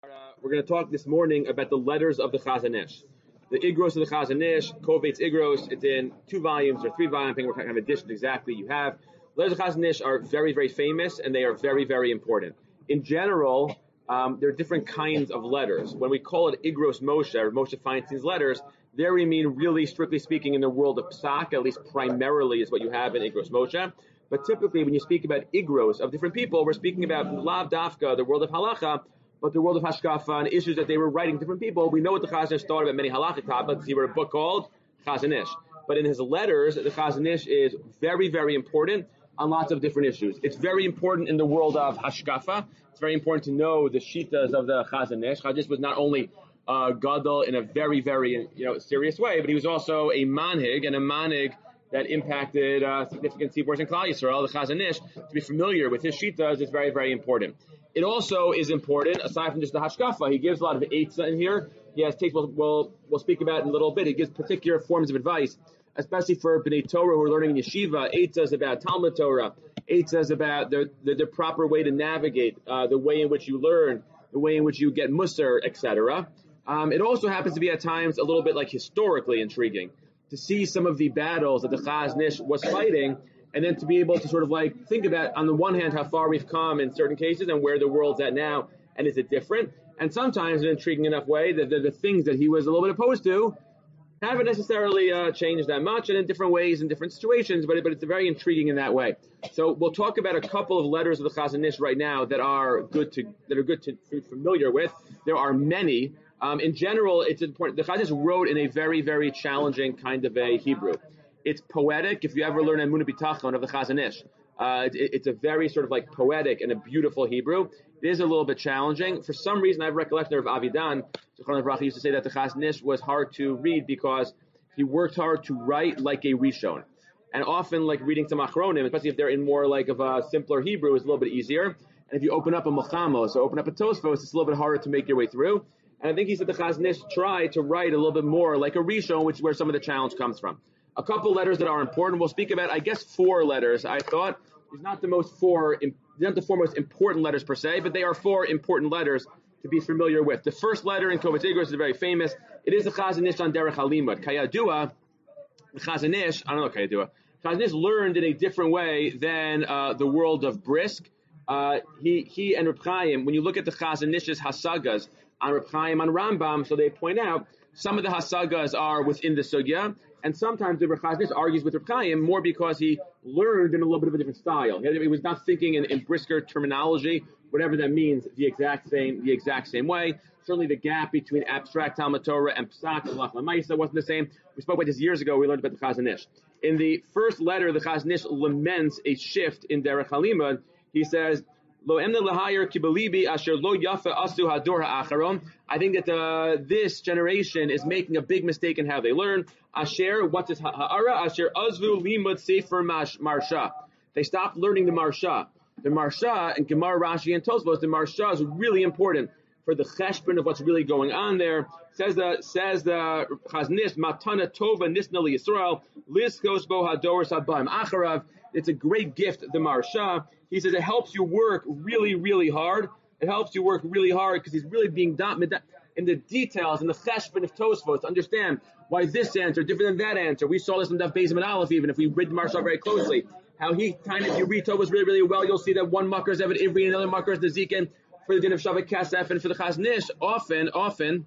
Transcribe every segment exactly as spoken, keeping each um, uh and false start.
Uh, we're going to talk this morning about the letters of the Chazon Ish. The Igros of the Chazon Ish, Kovetz Igros, it's in two volumes or three volumes, depending on what kind of edition exactly you have. Letters of the Chazon Ish are very, very famous, and they are very, very important. In general, um, there are different kinds of letters. When we call it Igros Moshe, or Moshe Feinstein's letters, there we mean really, strictly speaking, in the world of Psak, at least primarily is what you have in Igros Moshe. But typically, when you speak about Igros of different people, we're speaking about Lav Dafka, the world of Halacha, but the world of Hashkafa and issues that they were writing different people. We know what the Chazon Ish thought about many halachic topics. He wrote a book called Chazon Ish. But in his letters, the Chazon Ish is very, very important on lots of different issues. It's very important in the world of Hashkafa. It's very important to know the shitas of the Chazon Ish. Chazon Ish was not only uh, gadol in a very, very you know serious way, but he was also a manhig, and a manhig that impacted uh, significant tziburs in Klal Yisrael. The Chazon Ish, to be familiar with his shitas is very, very important. It also is important, aside from just the hashkafa, he gives a lot of eitzah in here. He has takes, we'll, we'll, we'll speak about in a little bit. He gives particular forms of advice, especially for B'nai Torah who are learning in yeshiva. Eitzah is about Talmud Torah. Eitzah is about the, the, the proper way to navigate, uh, the way in which you learn, the way in which you get musar, et cetera. Um, it also happens to be at times a little bit like historically intriguing to see some of the battles that the Chazon Ish was fighting, and then to be able to sort of like think about, on the one hand, how far we've come in certain cases and where the world's at now, and is it different? And sometimes in an intriguing enough way that the, the things that he was a little bit opposed to haven't necessarily uh, changed that much, and in different ways, in different situations, but, but it's very intriguing in that way. So we'll talk about a couple of letters of the Chazon Ish right now that are good to that are good to be familiar with. There are many. Um, in general, it's important. The Chazon Ish wrote in a very, very challenging kind of a Hebrew. It's poetic. If you ever learn Emunah B'tachon of the Chazon Ish, uh, it, it's a very sort of like poetic and a beautiful Hebrew. It is a little bit challenging. For some reason, I have recollection of Avidan. Zichron Livracha used to say that the Chazon Ish was hard to read because he worked hard to write like a Rishon. And often, like reading some Achronim, especially if they're in more like of a simpler Hebrew, is a little bit easier. And if you open up a Melchamos or open up a Tosfos, it's a little bit harder to make your way through. And I think he said the Chazon Ish tried to write a little bit more like a Rishon, which is where some of the challenge comes from. A couple letters that are important. We'll speak about, I guess, four letters. I thought these not the most four, not the four most important letters per se, but they are four important letters to be familiar with. The first letter in Kovetz Igros is very famous. It is the Chazon Ish on Derech HaLimud. Kayadua, the Chazon Ish, I don't know Kayadua. Chazon Ish learned in a different way than uh, the world of Brisk. Uh, he he and Reb Chaim, when you look at the Chazon Ish's hasagas on Reb Chaim on Rambam, so they point out some of the hasagas are within the sugya, and sometimes the Chazon Ish argues with Reb Chaim more because he learned in a little bit of a different style. He, he was not thinking in, in brisker terminology, whatever that means, the exact same the exact same way. Certainly, the gap between abstract Talmud Torah and Psak and Lach Lamaisa wasn't the same. We spoke about this years ago. We learned about the Chazon Ish. In the first letter, the Chazon Ish laments a shift in Derech HaLimud. He says, "Lo emna lahayir kibalibi asher lo yafa asu hador ha'acharon." I think that uh, this generation is making a big mistake in how they learn. Asher, what is ha'ara? Asher azvu limud sefer marsha. They stopped learning the marsha. The marsha and Gemara, Rashi, and Tosfos. The marsha is really important for the cheshbon of what's really going on there. Says the says the Chazon Ish, matana tova nisna li Yisrael liskos bo hador sabaim acharav. It's a great gift, the Marsha. He says it helps you work really, really hard. It helps you work really hard because he's really being done in the details, in the cheshbon of Tosfos, to understand why this answer different than that answer. We saw this in Daf Beis and Aleph, even if we read the Marsha very closely. How he kind of, if you read Tosfos really, really well, you'll see that one makar is Eved Ivri and another makar is Nezikin for the din of Shavak Kasef, and for the Chazon Ish, often, often,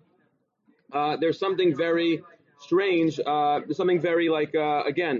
uh, there's something very strange, uh, there's something very like, uh, again,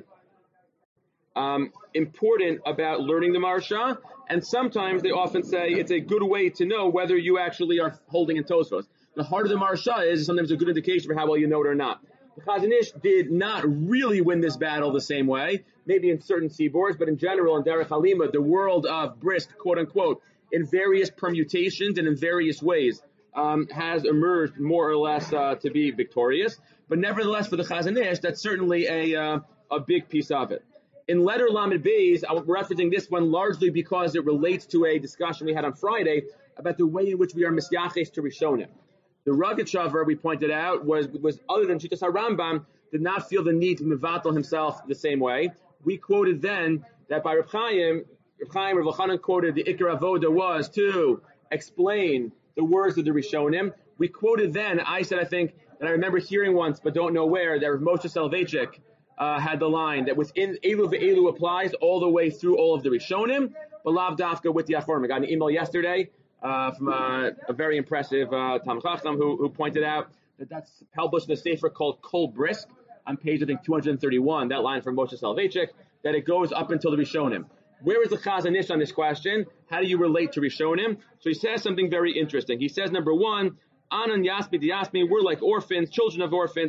Um, important about learning the Marsha, and sometimes they often say it's a good way to know whether you actually are holding in Tosfos. The heart of the Marsha is sometimes a good indication for how well you know it or not. The Chazon Ish did not really win this battle the same way, maybe in certain seaboards, but in general, in Derech HaLimud, the world of Brisk, quote unquote, in various permutations and in various ways, um, has emerged more or less uh, to be victorious. But nevertheless, for the Chazon Ish, that's certainly a uh, a big piece of it. In letter Lamed Beis, I'm referencing this one largely because it relates to a discussion we had on Friday about the way in which we are misyaches to Rishonim. The Rugged Shavar, we pointed out, was was other than Shitas HaRambam, did not feel the need to mevatel himself the same way. We quoted then that by Reb Chaim, Reb Chaim, Rav Elchanan quoted the Ikar Avoda was to explain the words of the Rishonim. We quoted then, I said, I think, that I remember hearing once, but don't know where, that Moshe Soloveitchik uh, had the line that within Elu ve'elu applies all the way through all of the Rishonim, but lav dafka with the Achorim. I got an email yesterday uh, from uh, a very impressive uh, Talmid Chacham who, who pointed out that that's published in a sefer called Kol Brisk on page, I think, two hundred thirty-one, that line from Moshe Soloveitchik, that it goes up until the Rishonim. Where is the Chazon Ish on this question? How do you relate to Rishonim? So he says something very interesting. He says, number one, Anan Yasmi Yasmi, we're like orphans, children of orphans.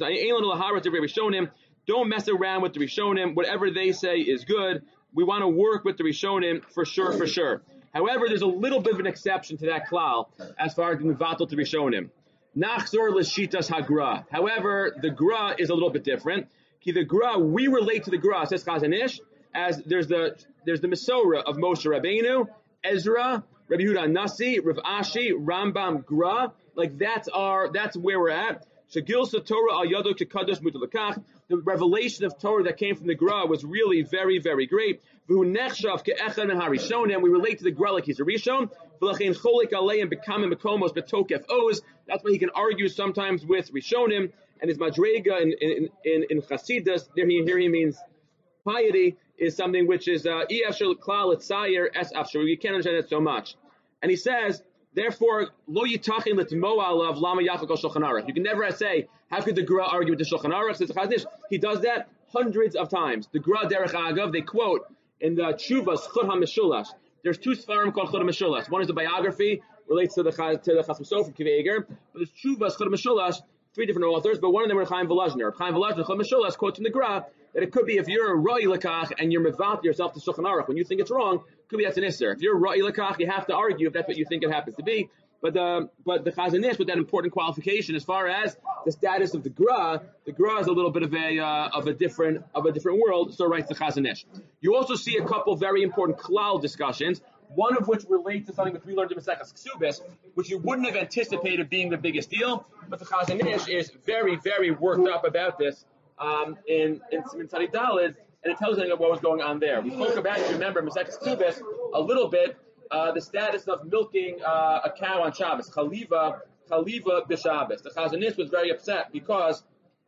Don't mess around with the Rishonim. Whatever they say is good. We want to work with the Rishonim for sure, for sure. However, there's a little bit of an exception to that klal as far as the Mivatal to Rishonim. Nachzor l'shitas hagra. However, the gra is a little bit different. Ki the gra, we relate to the gra, says Chazon Ish, as there's the there's the Mesorah of Moshe Rabbeinu, Ezra, Rabbi Yehuda Nasi, Rav Ashi, Rambam, Gra. Like that's our that's where we're at. Shagilsa Torah al Yado Kekadosh Mutalakach. The revelation of Torah that came from the Gra was really very, very great. V'hu nechshav ke'echad min harishonim. We relate to the Gra like he's a Rishon. V'lachein cholik aleim b'kamim b'komos b'tokef oz. That's why he can argue sometimes with Rishonim. And his madrega in in in, in Chasidus, there he here he means piety is something which is uh efshel klal etzayer es afshel. You can't understand it so much. And he says, therefore, lo yitachin l'tmoa of lama yachal kol Shulchan Aruch. You can never say, how could the Gra argue with the Shulchan Aruch? Says Chazon Ish. He does that hundreds of times. The Gra derech agav, they quote in the Tshuvas Chud HaMeshulash. There's two Sfarim called Chud HaMeshulash. One is the biography, relates to the to the Chasam Sofer Kivei Eger. But there's Tshuvas Chud HaMeshulash, three different authors, but one of them are Chaim Volozhiner. Chaim Volozhiner, Chud HaMeshulash, quotes from the Gra that it could be if you're a Ra'i Lakach and you're mevat yourself to Shulchan Aruch when you think it's wrong, could be that's an Isser. If you're a Ra'i Lakach, you have to argue if that's what you think it happens to be. But the but the Chazon Ish with that important qualification as far as the status of the Gra, the Gra is a little bit of a uh, of a different of a different world. So writes the Chazon Ish. You also see a couple very important klal discussions, one of which relates to something which we learned in Maseches Ksubis, which you wouldn't have anticipated being the biggest deal. But the Chazon Ish is very very worked up about this um, in in Siman Tzadi Daled, and it tells you what was going on there. We spoke about, if you remember, Maseches Ksubis a little bit. Uh, the status of milking uh, a cow on Shabbos, Chaliva, Chaliva b'Shabbos. The Chazon Ish was very upset because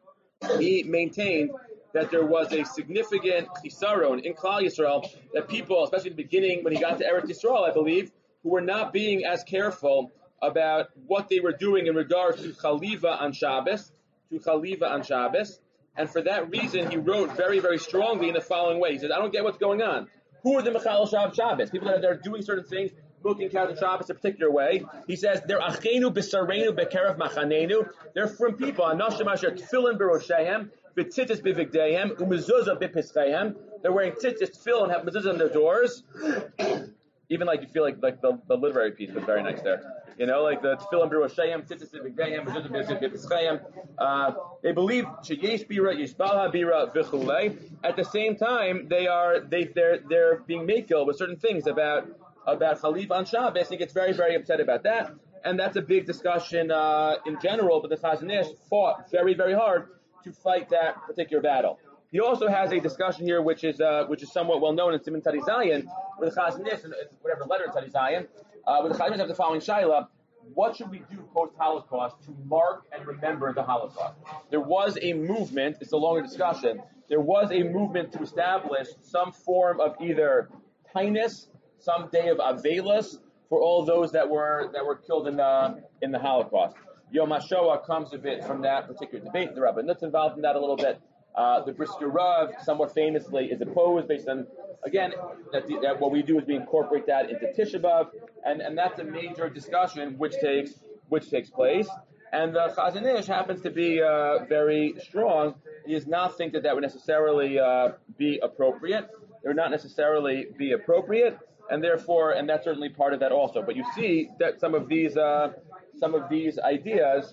he maintained that there was a significant chisaron in Klal Yisrael, that people, especially in the beginning when he got to Eretz Yisrael, I believe, who were not being as careful about what they were doing in regards to Chaliva on Shabbos, to Chaliva on Shabbos, and for that reason he wrote very, very strongly in the following way. He said, I don't get what's going on. Who are the Mechal Shav Shabbos? People that are, that are doing certain things, milking cows on Shabbos a particular way. He says, they're Achenu B'Sarenu B'Kerev Machanenu. They're from people. Anashim Asher Tefillin B'Roshehem, V'Tzitzis B'Vigdehem, U'Mezuzah B'Pischeihem. They're wearing tzitzis, tefillin, and have mezuzah on their doors. Even like you feel like like the, the literary piece was very nice there. You know, like the tefillin b'roshayim, tzitzis b'gdayim, mezuzah b'pischayim. Uh, they believe sheyesh bira, yishbalha bira, v'chulei. At the same time, they are they they're they're being makil with certain things about about Chaliv on Shabbos. He gets very very upset about that, and that's a big discussion uh, in general. But the Chazon Ish fought very very hard to fight that particular battle. He also has a discussion here, which is uh, which is somewhat well known in Siman Tzadi Zayin, where the Chazon Ish, whatever letter in Tzadi Zayin, uh, where the Chazon Ish have the following shaila: what should we do post-Holocaust to mark and remember the Holocaust? There was a movement. It's a longer discussion. There was a movement to establish some form of either tainus, some day of Avelis for all those that were that were killed in the in the Holocaust. Yom HaShoah comes a bit from that particular debate. The Rabbi Nutz involved in that a little bit. Uh, the Brisker Rav, somewhat famously, is opposed based on, again, that, the, that what we do is we incorporate that into Tisha B'Av, and, and that's a major discussion which takes which takes place. And the Chazon Ish happens to be uh, very strong. He does not think that that would necessarily uh, be appropriate. It would not necessarily be appropriate, and therefore, and that's certainly part of that also. But you see that some of these uh, some of these ideas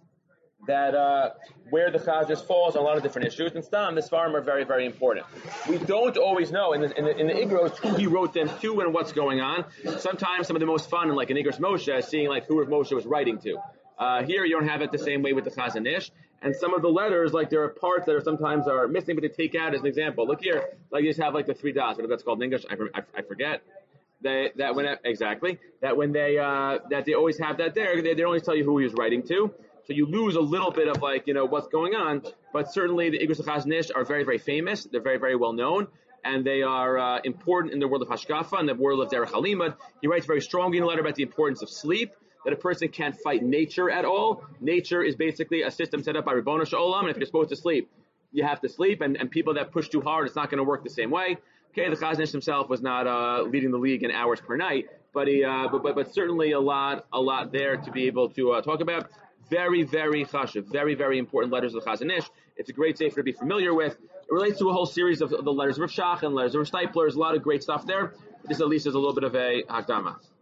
that uh, where the Chazon falls on a lot of different issues, and Stam, this farm are very, very important. We don't always know in the, in the, in the Igros who he wrote them to and what's going on. Sometimes some of the most fun, like in Igros Moshe, is seeing like who Moshe was writing to. Uh, here you don't have it the same way with the Chazon Ish. And some of the letters, like there are parts that are sometimes are missing, but they take out as an example. Look here, like you just have like the three dots, whatever that's called in English, I, I, I forget. they that when exactly that when they uh, that they always have that there. They, they always tell you who he was writing to. So you lose a little bit of like, you know, what's going on, but certainly the Igros Chazon Ish are very, very famous. They're very, very well known, and they are uh, important in the world of Hashkafa and the world of Derech Halimud. He writes very strongly in a letter about the importance of sleep, that a person can't fight nature at all. Nature is basically a system set up by Ribbono Shel Olam, and if you're supposed to sleep, you have to sleep, and, and people that push too hard, it's not going to work the same way. Okay, the Chazon Ish himself was not uh, leading the league in hours per night, but he, uh, but, but but certainly a lot, a lot there to be able to uh, talk about. Very, very chashuv, very, very important letters of the Chazon Ish. It's a great sefer to be familiar with. It relates to a whole series of the letters of Rav Shach and letters of Rav Steipler. There's a lot of great stuff there. This at least is a little bit of a hakdama.